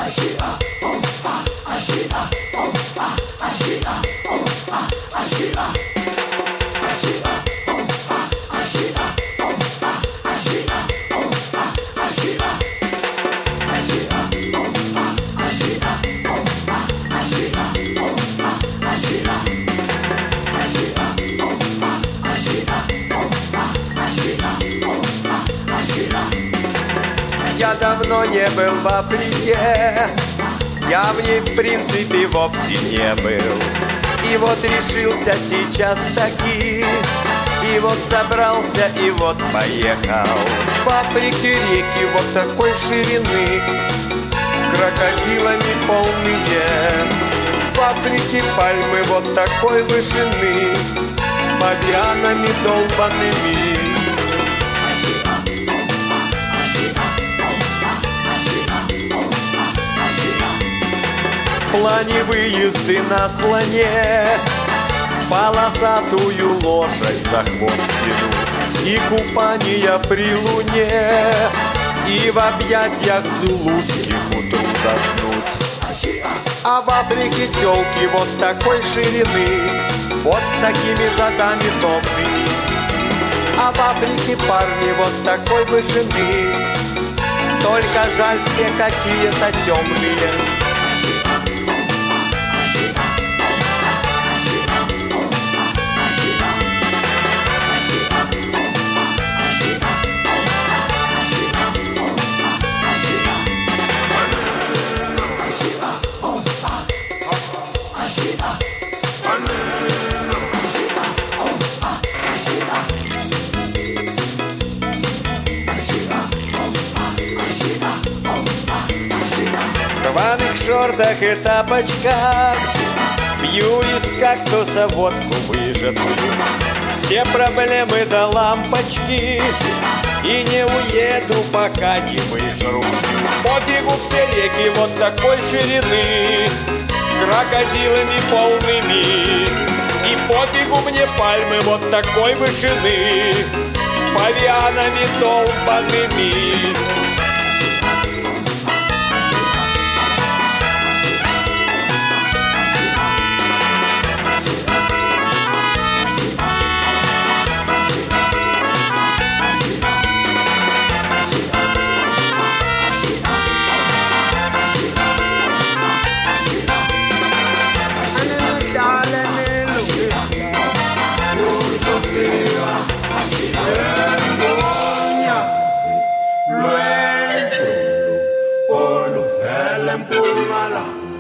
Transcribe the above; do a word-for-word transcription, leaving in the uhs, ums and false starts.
Я давно не был в Африке, я в ней в принципе вовсе не был. И вот решился сейчас таки, и вот собрался, и вот поехал. В Африке реки вот такой ширины, крокодилами полные. В Африке пальмы вот такой вышины, павианами долбаными. В плане выезды на слоне, полосатую лошадь за хвост тянуть, и купания при луне, и в объятиях зулузских утру заснуть. А в Африке тёлки вот такой ширины, вот с такими задами томными. А в Африке парни вот такой вышины, только жаль все какие-то темные. В рваных шортах и тапочках пью из кактуса водку выжатую. Все проблемы до лампочки, и не уеду, пока не выжру. По берегу все реки вот такой ширины, крокодилами полными. И по берегу мне пальмы вот такой вышины, с павианами долбаными. Luego, Olu, Olu, Ellen Pumala.